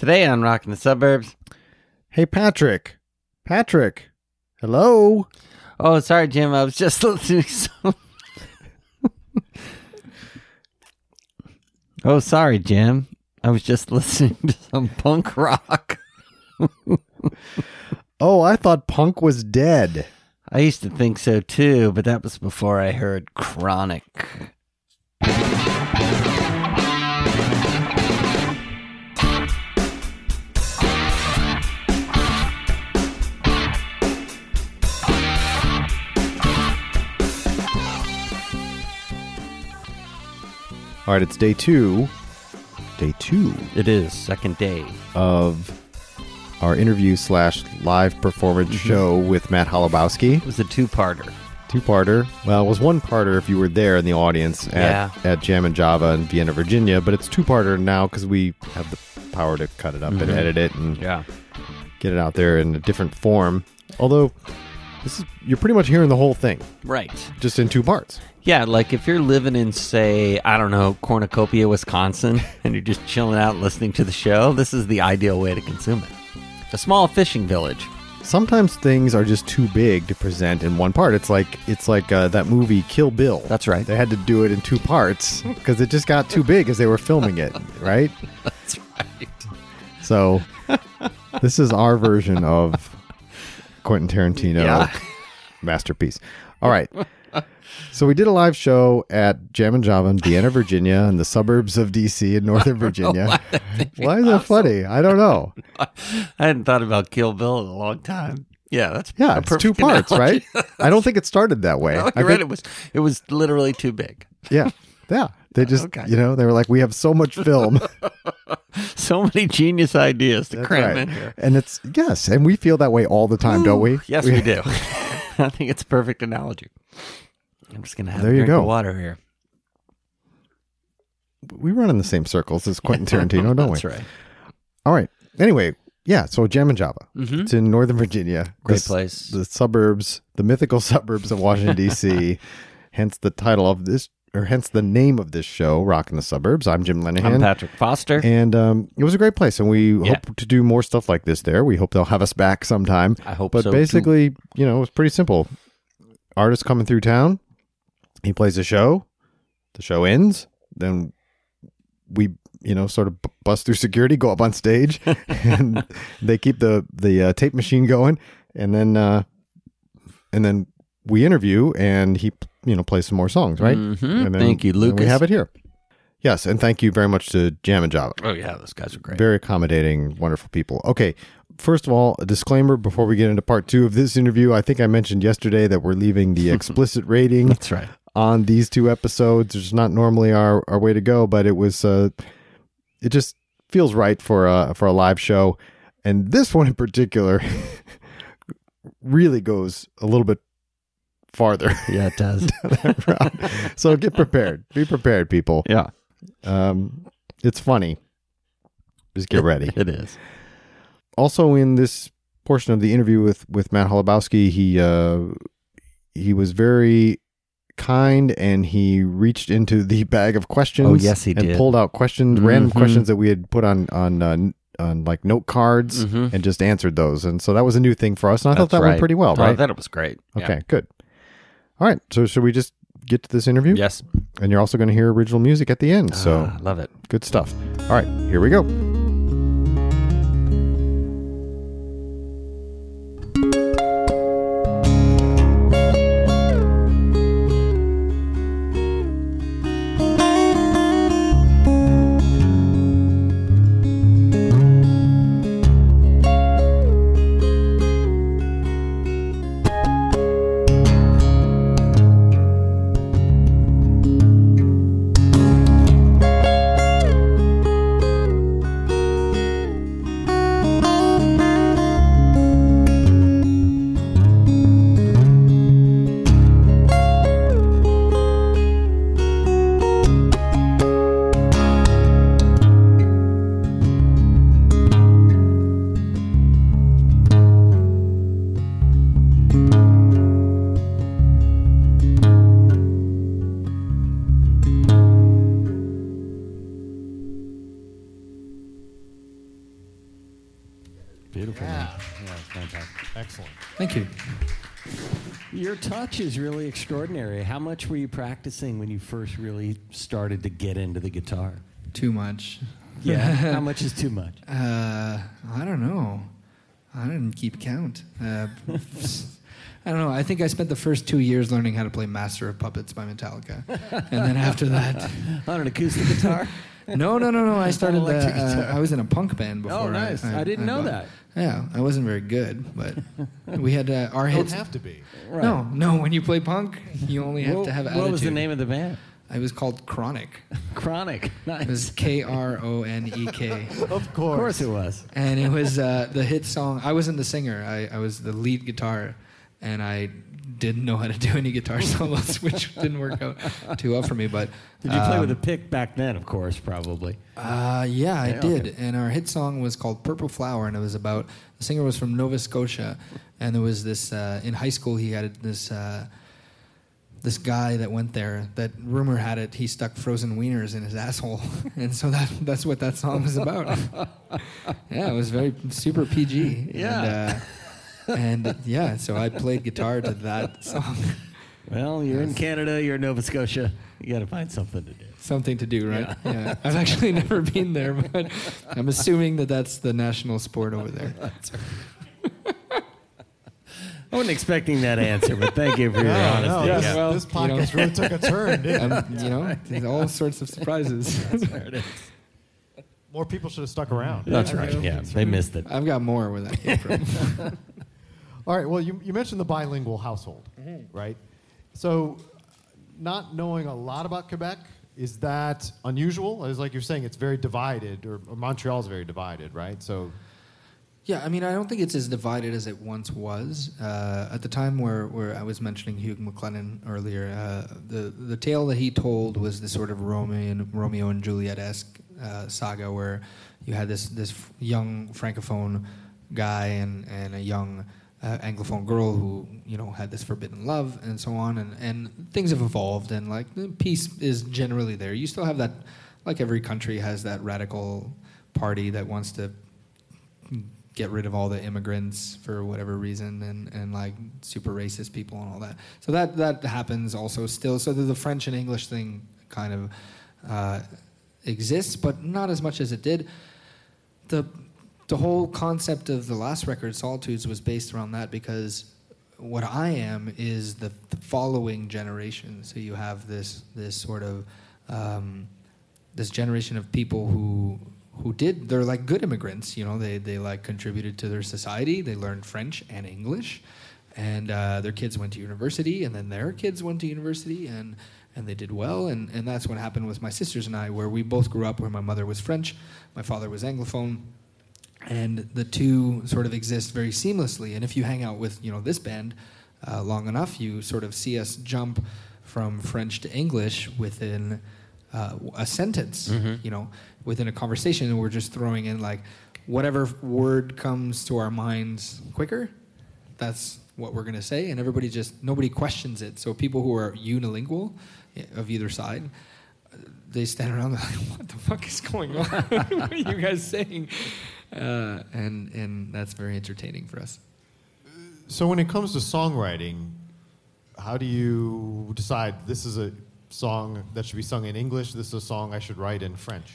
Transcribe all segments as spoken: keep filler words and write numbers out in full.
Today on Rockin' the Suburbs. Hey, Patrick. Patrick. Hello. Oh, sorry, Jim. I was just listening to some... Oh, sorry, Jim. I was just listening to some punk rock. Oh, I thought punk was dead. I used to think so, too, but that was before I heard Chronic. All right, it's day two. Day two. It is, second day. Of our interview slash live performance mm-hmm. show with Matt Holubowski. It was a two-parter. Two-parter. Well, it was one-parter if you were there in the audience at, yeah. at Jam and Java in Vienna, Virginia, but it's two-parter now because we have the power to cut it up mm-hmm. and edit it and yeah. get it out there in a different form. Although, this is you're pretty much hearing the whole thing. Right. Just in two parts. Yeah, like if you're living in, say, I don't know, Cornucopia, Wisconsin, and you're just chilling out listening to the show, this is the ideal way to consume it. A small fishing village. Sometimes things are just too big to present in one part. It's like it's like uh, that movie Kill Bill. That's right. They had to do it in two parts because it just got too big as they were filming it, right? That's right. So this is our version of Quentin Tarantino yeah. masterpiece. All right. So we did a live show at Jam and Java in Vienna, Virginia, in the suburbs of D C in Northern Virginia. Why, why is that funny? I don't know. I hadn't thought about Kill Bill in a long time. Yeah, that's yeah, it's two parts, analogy. Right? I don't think it started that way. No, you're I right. think, It was it was literally too big. Yeah, yeah. They just, okay. you know, they were like, we have so much film, so many genius ideas to that's cram right. in here, and it's yes, and we feel that way all the time, Ooh, don't we? Yes, we, we do. I think it's a perfect analogy. I'm just going to have there a you drink go. of water here. We run in the same circles as Quentin Tarantino, don't we? That's right. All right. Anyway, yeah, so Jam and Java. Mm-hmm. It's in Northern Virginia. Great the, place. The suburbs, the mythical suburbs of Washington, D C Hence the title of this, or hence the name of this show, Rockin' the Suburbs. I'm Jim Lenahan. I'm Patrick Foster. And um, it was a great place, and we yeah. hope to do more stuff like this there. We hope they'll have us back sometime. I hope but so, But basically, too. you know, it's pretty simple. Artist coming through town. He plays a show. The show ends. Then we, you know, sort of bust through security, go up on stage, and they keep the the uh, tape machine going, and then uh, and then we interview, and he, you know, plays some more songs, right? Mm-hmm. And then, thank you, Lucas. We have it here. Yes, and thank you very much to Jam and Java. Oh yeah, those guys are great. Very accommodating, wonderful people. Okay. First of all, a disclaimer before we get into part two of this interview. I think I mentioned yesterday that we're leaving the explicit rating. That's right. On these two episodes. It's not normally our, our way to go, but it was uh, it just feels right for a for a live show, and this one in particular really goes a little bit farther. Yeah, it does. So get prepared. Be prepared, people. Yeah, um, it's funny. Just get ready. It is. Also, in this portion of the interview with with Matt Holubowski, he uh, he was very kind, and he reached into the bag of questions. Oh, yes, he and did. pulled out questions, Mm-hmm. random questions that we had put on on uh, on like note cards, mm-hmm. and just answered those. And so that was a new thing for us, and I That's thought that right. went pretty well. Oh, Right? I thought it was great. Okay, yeah. good. All right, so should we just get to this interview? Yes. And you're also going to hear original music at the end. So ah, love it. Good stuff. All right, here we go. Beautiful. Yeah. Man. Yeah, it's fantastic. Excellent. Thank you. Your touch is really extraordinary. How much were you practicing when you first really started to get into the guitar? Too much. Yeah. How much is too much? Uh, I don't know. I didn't keep count. Uh, I don't know. I think I spent the first two years learning how to play Master of Puppets by Metallica, and then after that, On an acoustic guitar? no, no, no, no. I started. Uh, Electric uh, guitar. I was in a punk band before. Oh, nice. I didn't know bought- that. Yeah, I wasn't very good, but we had uh, our You don't hits. have to be. Right. No, no. When you play punk, you only have What, to have what attitude. was the name of the band? It was called Chronic. Chronic. Nice. It was K R O N E K. Of course. Of course it was. And it was uh, the hit song. I wasn't the singer. I, I was the lead guitar, and I didn't know how to do any guitar solos, which didn't work out too well for me. But Did you play um, with a pick back then? Of course, probably. Uh, yeah, I Yeah, did. okay. And our hit song was called Purple Flower, and it was about the singer was from Nova Scotia, and there was this uh, in high school he had this. Uh, this guy that went there, that rumor had it, he stuck frozen wieners in his asshole. And so that that's what that song was about. Yeah, it was very super P G. Yeah. And, uh, and yeah, so I played guitar to that song. Well, you're in Canada, you're in Nova Scotia. You got to find something to do. Something to do, right? Yeah. I've actually never been there, but I'm assuming that that's the national sport over there. I wasn't expecting that answer, but thank you for your No, honesty. no, Yeah, this, well, this you know. podcast really took a turn, didn't it? Um, you know, there's all sorts of surprises. There it is. More people should have stuck around. That's right. Yeah, they missed it. I've got more where that came from. All right. Well, you, you mentioned the bilingual household, right? So, not knowing a lot about Quebec, is that unusual? As like you're saying, it's very divided, or, or Montreal is very divided, right? So, Yeah, I mean, I don't think it's as divided as it once was. Uh, at the time where, where I was mentioning Hugh McLennan earlier, uh, the the tale that he told was this sort of Romeo and Romeo and Juliet-esque uh, saga where you had this this young francophone guy and and a young uh, anglophone girl who you know had this forbidden love and so on, and and things have evolved and like the peace is generally there. You still have that, like every country has that radical party that wants to get rid of all the immigrants for whatever reason and, and like super racist people and all that. So that that happens also still. So the, the French and English thing kind of uh, exists, but not as much as it did. The the whole concept of the last record, Solitudes, was based around that because what I am is the, the following generation. So you have this this sort of um, this generation of people who who did, they're like good immigrants, you know, they, they like contributed to their society, they learned French and English, and uh, their kids went to university, and then their kids went to university, and, and they did well, and, and that's what happened with my sisters and I, where we both grew up where my mother was French, my father was Anglophone, and the two sort of exist very seamlessly, and if you hang out with, you know, this band uh, long enough, you sort of see us jump from French to English within uh, a sentence, Mm-hmm. you know, within a conversation, and we're just throwing in like whatever word comes to our minds quicker, that's what we're going to say, and everybody just, nobody questions it. So people who are unilingual of either side, they stand around and like, what the fuck is going on? What are you guys saying? Uh, and and that's very entertaining for us. so when it comes to songwriting, how do you decide this is a song that should be sung in English, this is a song I should write in French?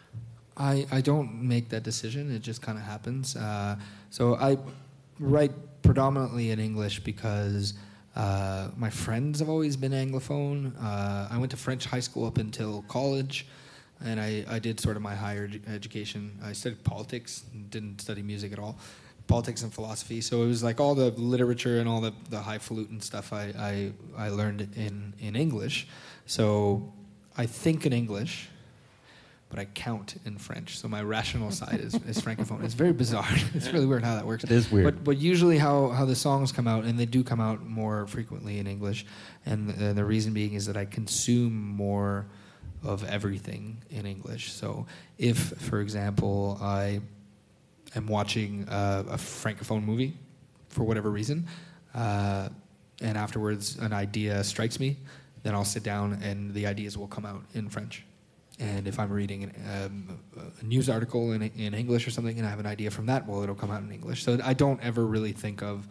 I, I don't make that decision. It just kind of happens. Uh, so I write predominantly in English because uh, my friends have always been Anglophone. Uh, I went to French high school up until college, and I, I did sort of my higher edu- education. I studied politics, didn't study music at all. Politics and philosophy. So it was like all the literature and all the, the highfalutin stuff I, I, I learned in, in English. So I think in English, but I count in French. So my rational side is, is Francophone. It's very bizarre. It's really weird how that works. It is weird. But, but usually how, how the songs come out, and they do come out more frequently in English, and the, the reason being is that I consume more of everything in English. So if, for example, I am watching a, a Francophone movie for whatever reason, uh, and afterwards an idea strikes me, then I'll sit down and the ideas will come out in French. and if I'm reading an, um, a news article in, in English or something, and I have an idea from that, well, it'll come out in English. So I don't ever really think of,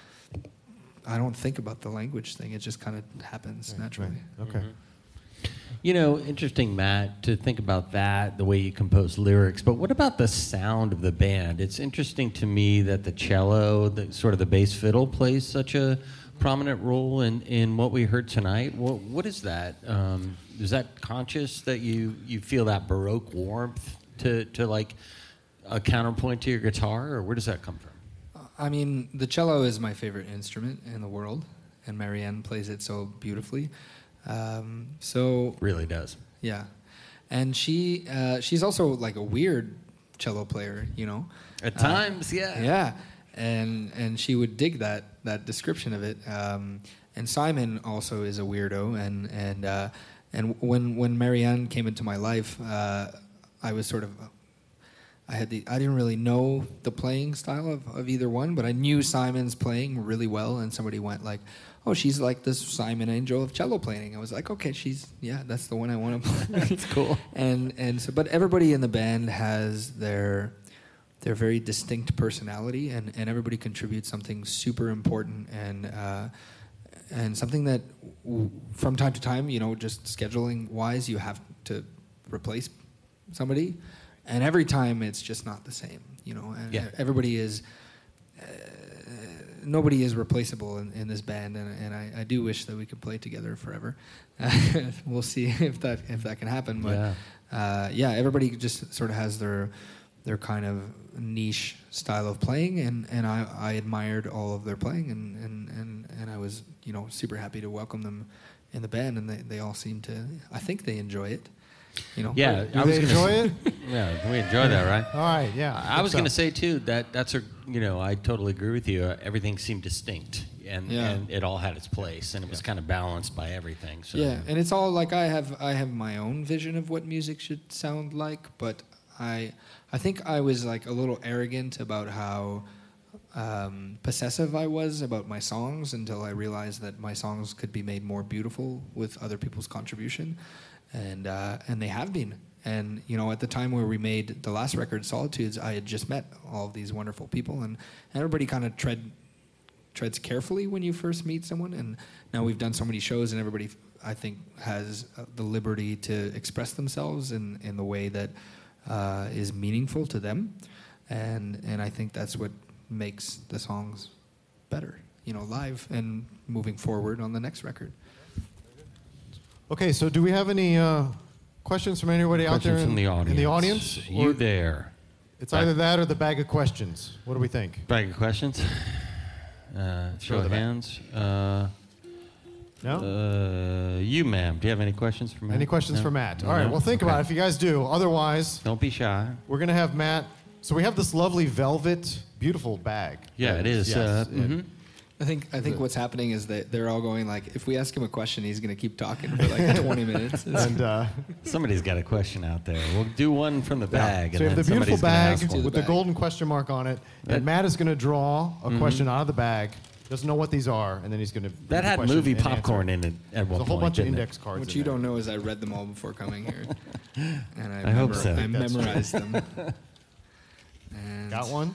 I don't think about the language thing. It just kind of happens Right, naturally. right. Okay. You know, interesting, Matt, to think about that, the way you compose lyrics. But what about the sound of the band? It's interesting to me that the cello, the sort of the bass fiddle, plays such a prominent role in, in what we heard tonight. What, what is that? Um, is that conscious that you, you feel that Baroque warmth to, to like a counterpoint to your guitar, or where does that come from? I mean, the cello is my favorite instrument in the world, and Marianne plays it so beautifully. Um, so Really does. yeah, and she uh, she's also like a weird cello player, you know. At Uh, times, yeah. Yeah, and and she would dig that that description of it. Um, and Simon also is a weirdo, and and uh, and when when Marianne came into my life, uh, I was sort of. I had the I didn't really know the playing style of, of either one, but I knew Simon's playing really well, and somebody went like, "Oh, she's like this Simon Angel of cello playing." I was like, "Okay, she's yeah, that's the one I want to play." That's cool. And and so, but everybody in the band has their their very distinct personality, and, and everybody contributes something super important and uh, and something that w- from time to time, you know, just scheduling wise, you have to replace somebody. And every time it's just not the same, you know. And Yeah. everybody is, uh, nobody is replaceable in, in this band, and, and I, I do wish that we could play together forever. We'll see if that if that can happen. But Yeah. Uh, yeah, everybody just sort of has their their kind of niche style of playing, and, and I, I admired all of their playing, and, and, and, and I was you know super happy to welcome them in the band, and they, they all seem to, I think they enjoy it. You know. Yeah, Do I was they gonna enjoy say- it? Yeah, we enjoy that, right? All right, yeah. I was So- going to say too that that's a you know I totally agree with you. Uh, everything seemed distinct, and, Yeah. and it all had its place, and it was kind of balanced by everything. So Yeah, and it's all like I have I have my own vision of what music should sound like, but I I think I was like a little arrogant about how um, possessive I was about my songs until I realized that my songs could be made more beautiful with other people's contribution, and uh, and they have been. And you know, at the time where we made the last record, Solitudes, I had just met all of these wonderful people, and everybody kind of tread treads carefully when you first meet someone. And now we've done so many shows, and everybody, I think, has uh, the liberty to express themselves in, in the way that uh, is meaningful to them. And and I think that's what makes the songs better, you know, live and moving forward on the next record. Okay, so do we have any uh, questions from anybody out there questions in, from the audience. in the audience? You Or there? it's either that or the bag of questions. What do we think? Bag of questions. Uh, show Throw the of bag. hands. Uh, No? uh, you, ma'am. Do you have any questions for Matt? Any questions No? for Matt? No? All right, well, think Okay. about it if you guys do. Otherwise, Don't be shy. we're going to have Matt. So we have this lovely velvet, beautiful bag. Yeah, it is. Yes, uh, and- mhm. I think I think what's happening is that they're all going like, if we ask him a question, he's going to keep talking for like twenty minutes. And uh, Somebody's got a question out there. We'll do one from the bag. so you and have the then beautiful somebody's gonna bag ask one. with the the bag. golden question mark on it. That- And Matt is going to draw a question out of the bag. Doesn't know what these are, and then he's going to. That had movie popcorn in it at one There's a whole point, bunch of didn't it? index cards. What in you there. don't know is I read them all before coming here, and I, I hope memor- so. I That's true. memorized them. And Got one?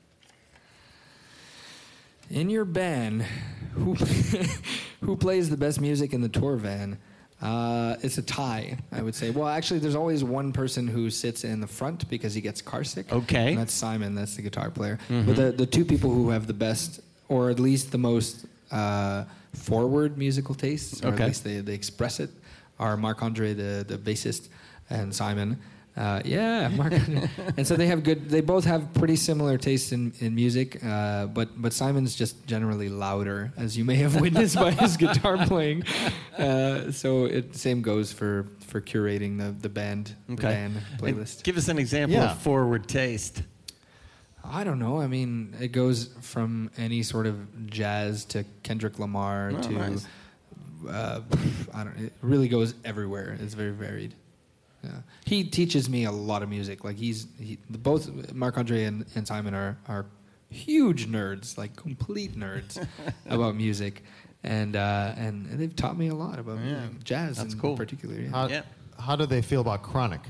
in your band, who who plays the best music in the tour van? Uh, it's a tie, I would say. Well, actually, there's always one person who sits in the front because he gets car sick. Okay. And that's Simon. That's the guitar player. Mhm. But the the two people who have the best, or at least the most uh, forward musical tastes, or Okay. at least they, they express it, are Marc Andre, the the bassist, and Simon. Uh, yeah, Mark. And so they have good. They both have pretty similar tastes in, in music, uh, but but Simon's just generally louder, as you may have witnessed by his guitar playing. Uh, so it same goes for, for curating the the band the Okay. band And playlist. give us an example Yeah. of forward taste. I don't know. I mean, it goes from any sort of jazz to Kendrick Lamar Oh, to nice. uh, I don't. It really goes everywhere. It's very varied. Yeah, he teaches me a lot of music. Like he's he, both Marc Andre and, and Simon are are huge nerds, like complete nerds about music, and uh, and they've taught me a lot about Yeah. music, jazz That's in cool. particular. Yeah. How, Yeah. how do they feel about Chronic?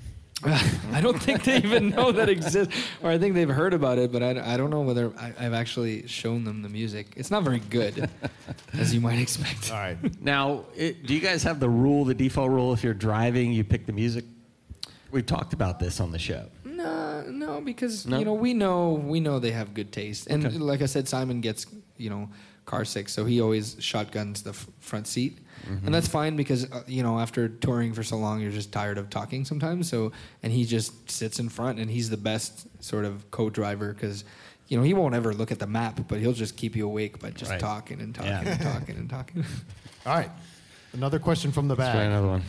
I don't think they even know that exists, or I think they've heard about it, but I, I don't know whether I, I've actually shown them the music. It's not very good, as you might expect. All right. Now, it, do you guys have the rule, the default rule, if you're driving, you pick the music? We've talked about this on the show. No, no, because No? you know we know we know they have good taste, and Okay. like I said, Simon gets you know car sick, so he always shotguns the f- front seat, and that's fine because uh, you know after touring for so long, you're just tired of talking sometimes. So and he just sits in front, and he's the best sort of co-driver because you know he won't ever look at the map, but he'll just keep you awake by just Right. talking and talking Yeah. and talking and talking. All right. Another question from the Let's try bag. another one.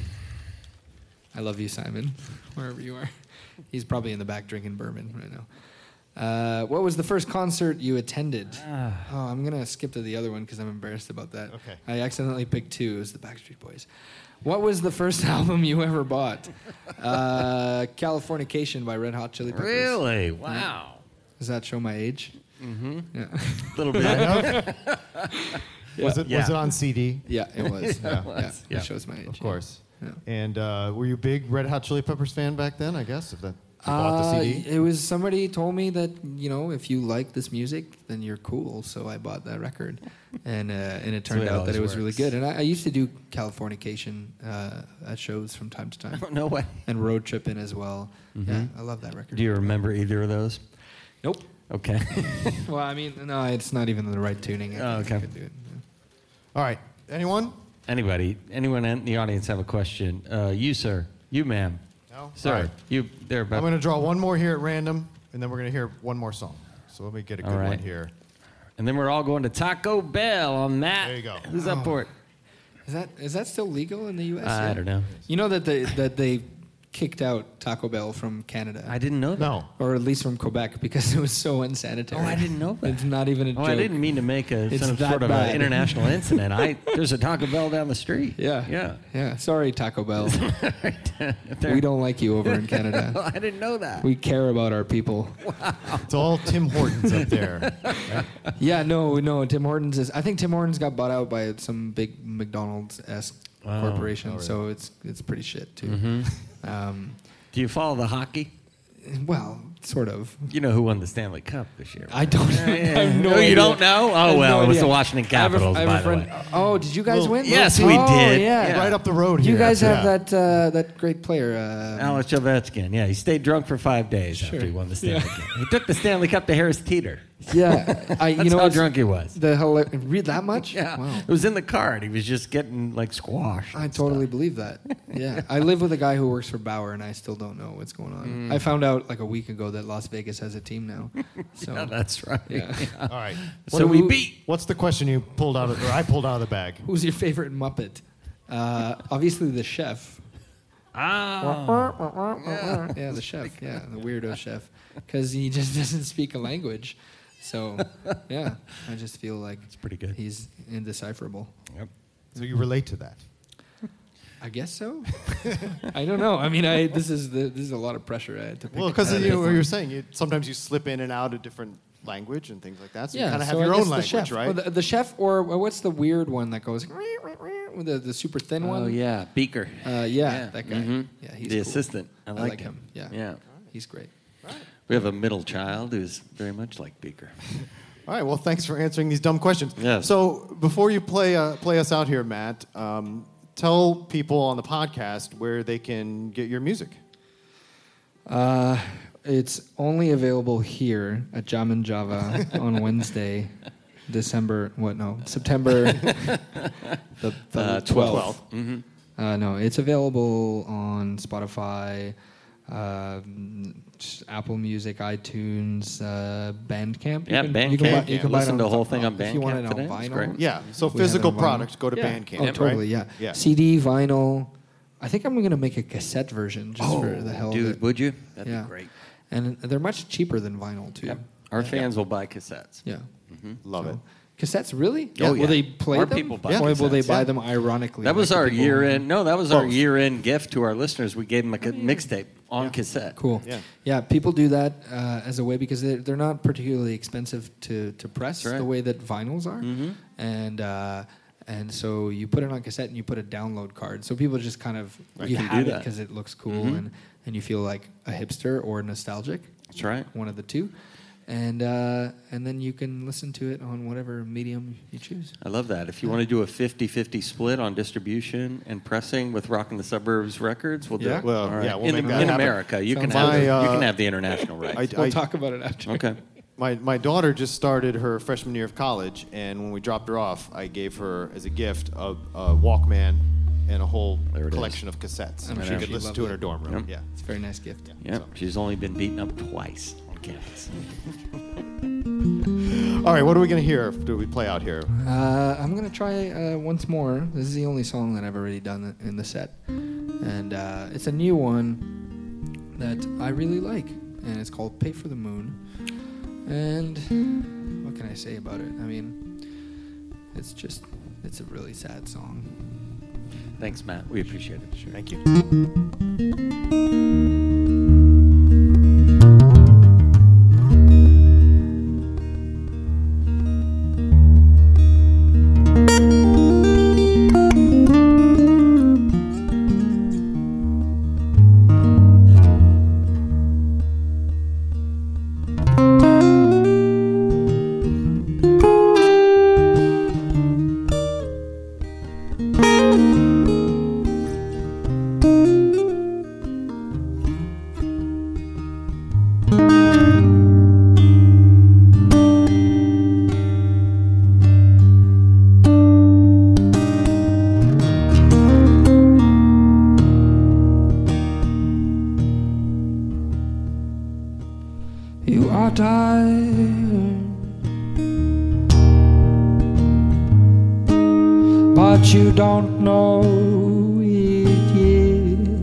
I love you, Simon, wherever you are. He's probably in the back drinking bourbon right now. Uh, what was the first concert you attended? Ah. Oh, I'm going to skip to the other one because I'm embarrassed about that. Okay. I accidentally picked two. It was the Backstreet Boys. What was the first album you ever bought? Uh, Californication by Red Hot Chili Peppers. Really? Wow. Does that show my age? Mm-hmm. Yeah. A little bit. Kind of? Was it Yeah. was it on C D? Yeah, it was. Yeah. yeah, yeah, Yeah. It shows my age. Of course. Yeah. And uh, were you a big Red Hot Chili Peppers fan back then? I guess if that if you bought Uh, the C D. it was somebody told me that you know if you like this music then you're cool, so I bought that record, and uh, and it turned way it out that it always was really works. good. And I, I used to do Californication uh, at shows from time to time, No way. and road tripping as well. Mm-hmm. Yeah, I love that record. Do you remember either of those? Nope. Okay. Well, I mean, no, it's not even the right tuning. I Oh, think I okay. could do it. Yeah. All right. Anyone? Anybody, anyone in the audience have a question? Uh, you, sir. You, ma'am. No. Sir. All right. You, there I'm about. going to draw one more here at random, and then we're going to hear one more song. So let me get a good All right. one here. And then we're all going to Taco Bell on that. There you go. Who's up for it? Is that is that still legal in the U S? I yet? don't know. You know that they that they kicked out Taco Bell from Canada. I didn't know that. No. Or at least from Quebec, because it was so unsanitary. Oh, I didn't know that. It's not even a Oh, joke. I didn't mean to make a It's some that sort of bad. an international incident. I there's a Taco Bell down the street. Yeah. Yeah. Yeah. Sorry, Taco Bell. There- We don't like you over in Canada. I didn't know that. We care about our people. It's all Tim Hortons up there. Yeah, no, no. Tim Hortons is. I think Tim Hortons got bought out by some big McDonald's-esque Oh. corporation, Oh, really? so it's it's pretty shit too. Mm-hmm. Um, Do you follow the hockey? well, sort of. You know who won the Stanley Cup this year? I don't. Yeah, I have no oh, you idea. don't know? I Oh, have well, no it was idea. the Washington I have a- Capitals, I have a by the friend- way. Oh, did you guys Well, win? yes, oh, we did. Yeah. Yeah. Right up the road You here. guys have Yeah. that uh, that great player. Uh, Alex Ovechkin. Yeah, he stayed drunk for five days after he won the Stanley Cup. He took the Stanley Cup to Harris Teeter. Yeah, I, you That's know how it's- drunk he was. The hila- read that much? Yeah, Wow. it was in the car, and he was just getting like squashed. I and totally stuff. believe that. Yeah, I live with a guy who works for Bauer, and I still don't know what's going on. Mm. I found out like a week ago that Las Vegas has a team now. So Yeah, that's right. yeah. All right. So What we do we- beat. What's the question you pulled out of, or I pulled out of the bag? Who's your favorite Muppet? Uh, obviously the chef. Ah, Yeah, the chef. Yeah, the weirdo chef, because he just doesn't speak a language. So yeah, I just feel like it's pretty good. he's indecipherable. Yep. So you relate to that. I guess so. I don't know. I mean, I this is the, this is a lot of pressure. I had to pick Well, a because card. you know what you're saying, you, sometimes you slip in and out a different language and things like that. So you kind of have so I your guess own the language, chef. right? Well, the, the chef, or uh, what's the weird one that goes with the, the super thin one? Oh yeah, Beaker. Uh, yeah, that guy. Mhm. Yeah, he's the cool. assistant. I I like, like him. Yeah. Yeah. He's great. We have a middle child who's very much like Beaker. All right. Well, thanks for answering these dumb questions. Yes. So before you play uh, play us out here, Matt, um, tell people on the podcast where they can get your music. Uh, it's only available here at Jam and Java on Wednesday, December. What? No, September the, the Uh, twelfth. Mm-hmm. Uh, no, it's available on Spotify, um, Apple Music, iTunes, uh, Bandcamp. Yeah, you Bandcamp. You can buy, you Yeah, can buy it listen on to the whole vi- thing on If you want it Bandcamp on today, it's vinyl. great. Yeah. So We have it physical on vinyl. products, go to Yeah. Bandcamp. Oh, right? totally, yeah. Yeah. C D, vinyl. I think I'm going to make a cassette version just for the hell dude, of it. would you? That'd Yeah. be great. And they're much cheaper than vinyl, too. Yep. Our fans will buy cassettes. Yeah. Love So- it. Cassettes, really? Oh, Will yeah. they play More them? people buy Or will they cassettes, buy yeah. them ironically? That was like the our people- year-end. No, that was our Both. year-end gift to our listeners. We gave them a ca- mixtape on cassette. Cool. Yeah. Yeah, people do that uh, as a way because they're, they're not particularly expensive to, to press That's right. the way that vinyls are. Mhm. And uh, And so you put it on cassette and you put a download card. So people just kind of, Right, you can have do it that. because it looks cool Mhm. and, and you feel like a hipster or nostalgic. That's right. One of the two. And uh, and then you can listen to it on whatever medium you choose. I love that. If you want to do a fifty-fifty split on distribution and pressing with Rockin' the Suburbs Records, we'll do Yeah. it. Well, All right. yeah, we'll in make the- that in happen. America, you can Sounds have like- the, My, you uh, can have the international rights. I- We'll talk about it after. okay. My, my daughter just started her freshman year of college, and when we dropped her off, I gave her as a gift a, a Walkman and a whole There it collection of cassettes. I'm she sure could she listen loved to in it. her dorm room. Yep. Yeah. It's a very nice gift. Yep. She's only been beaten up twice on campus. All right, what are we going to hear? Do we play out here? Uh, I'm going to try uh, once more. This is the only song that I've already done in the set. And uh, it's a new one that I really like. And it's called Pay for the Moon. And what can I say about it? I mean, it's just, it's a really sad song. Thanks, Matt. We appreciate it. Sure. Thank you. You are tired, but you don't know it yet.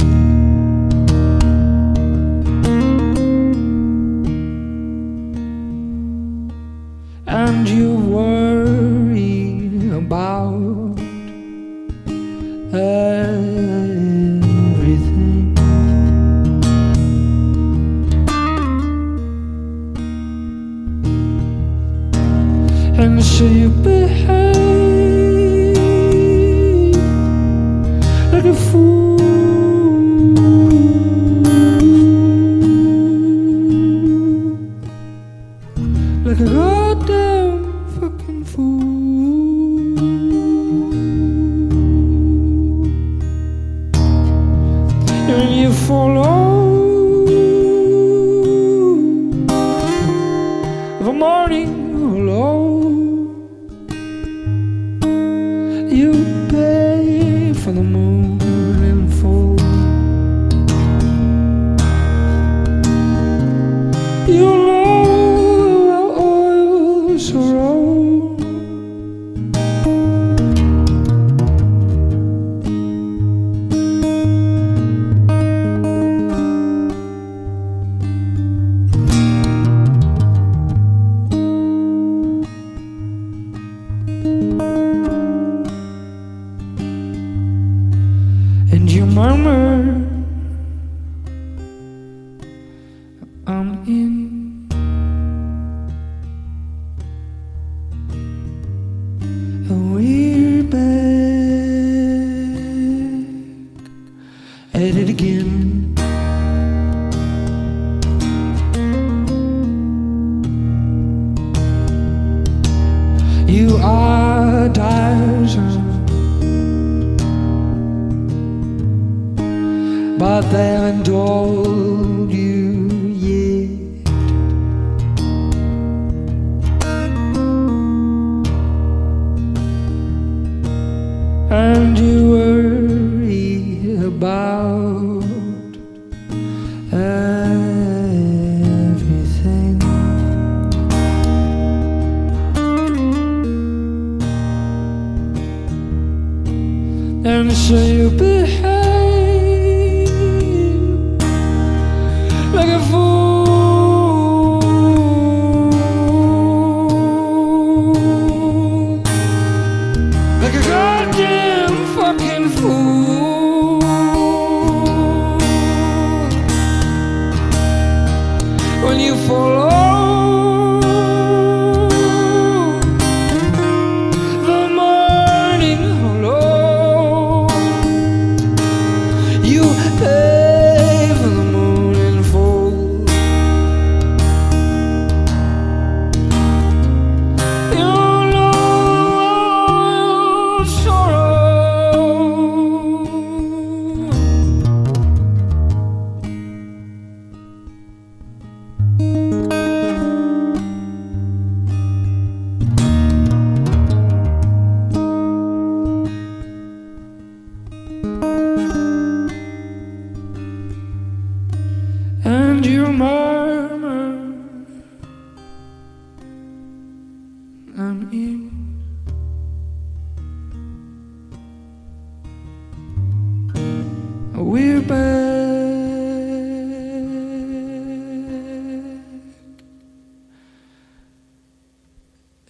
And you worry about everything. And so you behave like a fool, like a goddamn fucking fool. And you follow the morning low. You pay for the moon in full. You know our oil's so roll. And you murmur, I'm in a weird bag at it again. You are tiresome, but they haven't told you yet. And you worry about everything. And so you behave like a fool, like a goddamn fucking fool. When you follow the morning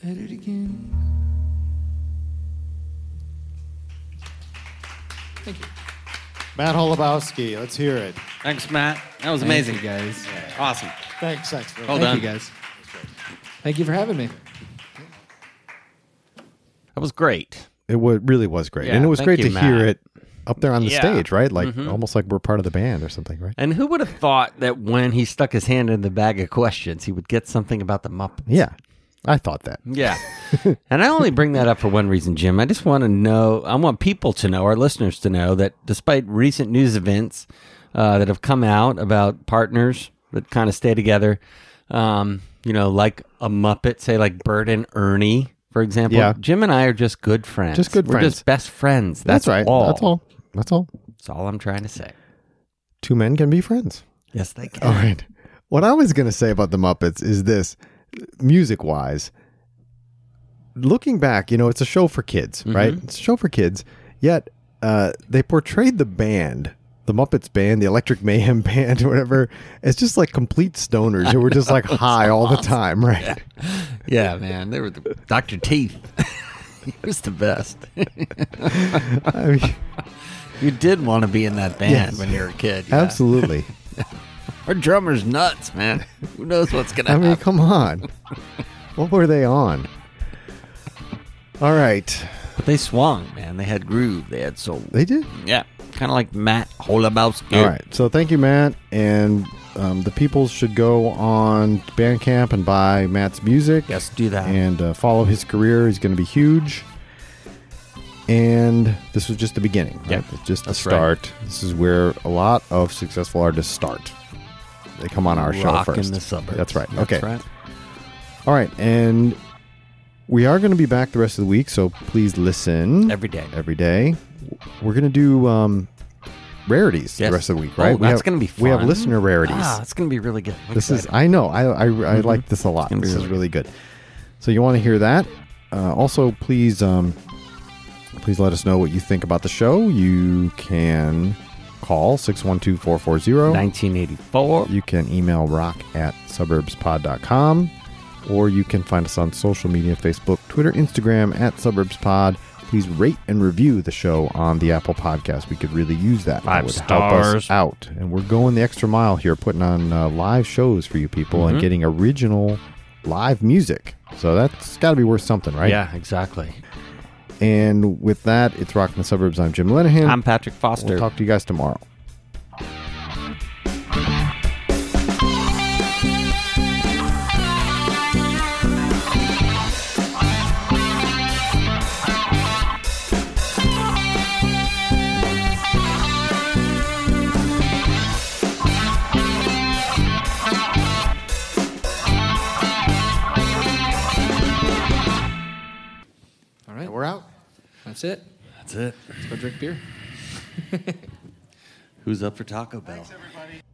at it again. Thank you. Matt Holubowski, let's hear it. Thanks, Matt. That was Thank amazing. you, guys. Awesome. Thanks, thanks. For Well Thank done. you, guys. Thank you for having me. That was great. It wa- really was great. Yeah, and it was thank great you, to hear Matt. it up there on the Yeah. stage, right? Like Mhm. almost like we're part of the band or something, right? And who would have thought that when he stuck his hand in the bag of questions, he would get something about the Muppets? Yeah. I thought that. Yeah. And I only bring that up for one reason, Jim. I just want to know, I want people to know, our listeners to know, that despite recent news events uh, that have come out about partners that kind of stay together, um, you know, like a Muppet, say like Bert and Ernie, for example, Yeah. Jim and I are just good friends. Just good We're friends. just best friends. That's, That's, right. all. That's all. That's all. That's all I'm trying to say. Two men can be friends. Yes, they can. All right. What I was going to say about the Muppets is this, music wise, looking back, you know, it's a show for kids, Mm-hmm. right? It's a show for kids. Yet uh, they portrayed the band, the Muppets band, the Electric Mayhem band, or whatever, as just like complete stoners who were just like high all the time, right? Yeah, man. They were the Doctor Teeth. He was the best. I mean, You did want to be in that band Yes. when you were a kid. yeah. absolutely. Our drummer's nuts, man. Who knows what's going to I happen? mean, come on. What were they on? All right. But they swung, man. They had groove. They had soul. They did. Yeah. Kind of like Matt Holubowski. All right. So thank you, Matt. And um, the people should go on Bandcamp and buy Matt's music. Yes, do that. And uh, follow his career. He's going to be huge. And this was just the beginning. Right? Yeah, It's just the that's right. start. This is where a lot of successful artists start. They come on our show Rock first. in the suburbs. That's right. That's Okay. right. All right. And we are going to be back the rest of the week. So please listen. Every day. Every day. We're going to do um, rarities Yes. the rest of the week, Oh, right? We that's have- gonna be We have fun. listener rarities. Ah, it's going to be really good. I'm This is, excited. I know, I I, I like this a lot. gonna be This is really really good. So you want to hear that? Uh, also, please, um, please let us know what you think about the show. You can call six one two, four four zero. nineteen eighty-four. You can email rock at suburbspod dot com, or you can find us on social media, Facebook, Twitter, Instagram, at suburbspod. Please rate and review the show on the Apple Podcast. We could really use that. Five That would help us stars. out. And we're going the extra mile here, putting on uh, live shows for you people and Mhm. getting original live music. So that's got to be worth something, right? Yeah, exactly. And with that, it's Rock in the Suburbs. I'm Jim Lenahan. I'm Patrick Foster. We'll talk to you guys tomorrow. All right. We're out. That's it. That's it. Let's go drink beer. Who's up for Taco Bell? Everybody.